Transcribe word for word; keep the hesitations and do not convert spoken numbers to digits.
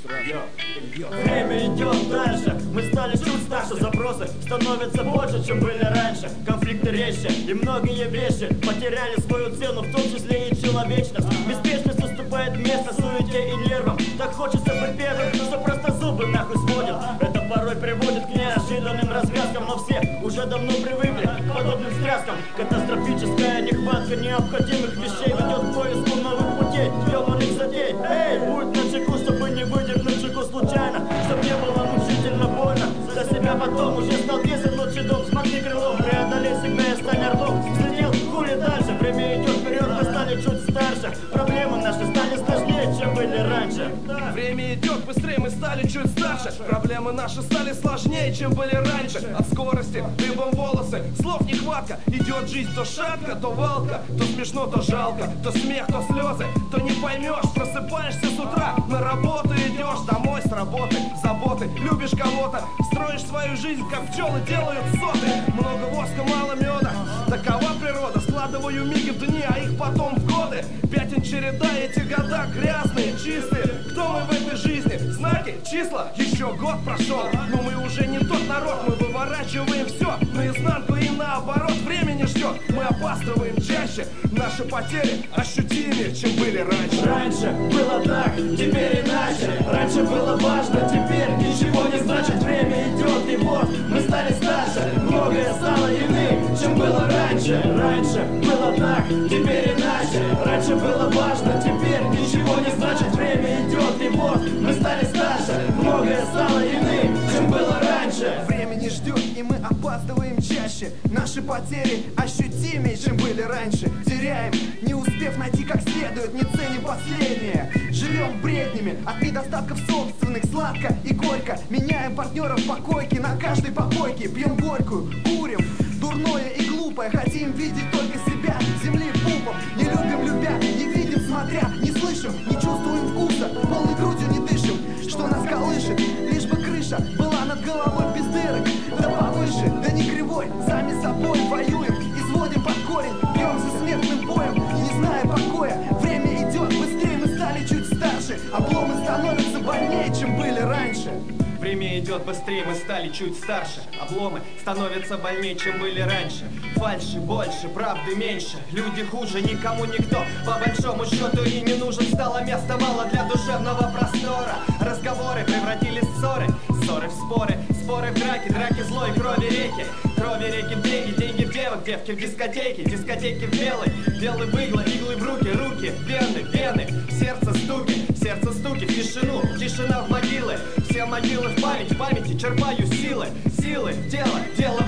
Время идет дальше, мы стали чуть старше. Запросы становятся больше, чем были раньше. Конфликты резче, и многие вещи потеряли свою цену, в том числе и человечность. Беспечность уступает место суете и нервам. Так хочется быть первым, что просто зубы нахуй сводит. Это порой приводит к неожиданным развязкам, но все уже давно привыкли к подобным встряскам. Катастрофическая нехватка необходимых вещей ведет к поиску новых путей, ёбаных затей. Эй, будь начеку, чтобы не выдернуть чеку случайно, чтоб не было мучительно больно. За себя потом уже стал тесен ночи дом. Смогни крылом преодолеть всегда и стань орлом. Взлетел, хули дальше, время идет вперед, мы стали чуть старше. Проблемы наши стали сложнее, чем были раньше. Время идет быстрее, мы стали чуть старше. Проблемы наши стали сложнее, чем были раньше. От скорости дыбом волосы, слов нехватка. Идет жизнь то шатко, то валка, то смешно, то жалко, то смех, то слезы, то не поймешь. Просыпаешься с утра, на работу идешь, домой с работы, заботы. Любишь кого-то, строишь свою жизнь, как пчелы делают соты. Много воска, мало меда, такова природа. Складываю миги в дни, а их потом в годы. Пятен череда, эти года грязные, чистые. Кто мы в этой жизни? Знаки, числа, еще год прошел. Но мы уже не тот народ, мы выворачиваем все наизнанку и наоборот. Время не ждет, мы опаздываем чаще. Наши потери ощутимее, чем были раньше. Раньше было так, теперь иначе. Раньше было важно, теперь ничего не значит. Время идет, и вот мы стали старше. Многое стало иным, чем было раньше. Раньше было так, теперь иначе. Раньше было важно, теперь ничего не значит. Время идет, и вот мы стали старше. Многое стало иным, чем было раньше. Время не ждет, и мы опаздываем чаще. Наши потери ощутимее, чем были раньше. Теряем, не успев найти как следует, не ценим последнее. Живем бреднями от недостатков собственных, сладко и горько. Меняем партнеров по койке на каждой попойке. Пьем горькую, курим, дурное и глупое. Хотим видеть только себя, земли пупом. Не любим любя, не видим смотря, не слышим, не чувствуем вкуса, полной грудью не дышим. Что нас колышет, лишь бы крыша была над головой без дырок. Да повыше, да не кривой, сами собой воюем, изводим под корень, бьем за смертным боем и не зная покоя. Время идет быстрее, мы стали чуть старше. Обломы становятся больнее, чем были раньше. Время идет быстрее, мы стали чуть старше. Обломы становятся больнее, чем были раньше. Фальши больше, правды меньше. Люди хуже, никому никто по большому счету и не нужен. Стало места мало для душевного простора. Разговоры превратились в ссоры, ссоры в споры, споры в драки, драки злой крови реки. Крови реки в деньги, деньги в девок, девки в дискотеке, дискотеки в белой, белый в иглы, иглы в руки, руки в вены, вены, в сердце стуки, в сердце стуки, в тишину, тишина в могилы. Все могилы в память, в памяти черпаю силы, силы в дело, дело